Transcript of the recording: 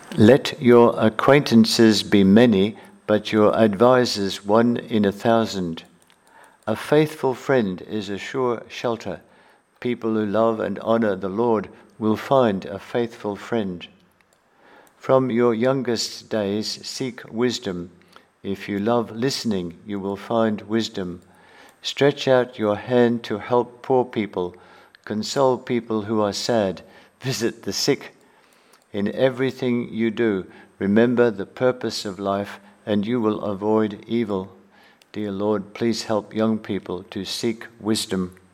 Let your acquaintances be many, but your advisers 1 in 1,000. A faithful friend is a sure shelter. People who love and honor the Lord will find a faithful friend. From your youngest days seek wisdom. If you love listening, you will find wisdom. Stretch out your hand to help poor people, console people who are sad, visit the sick. In everything you do, remember the purpose of life, and you will avoid evil. Dear Lord, please help young people to seek wisdom.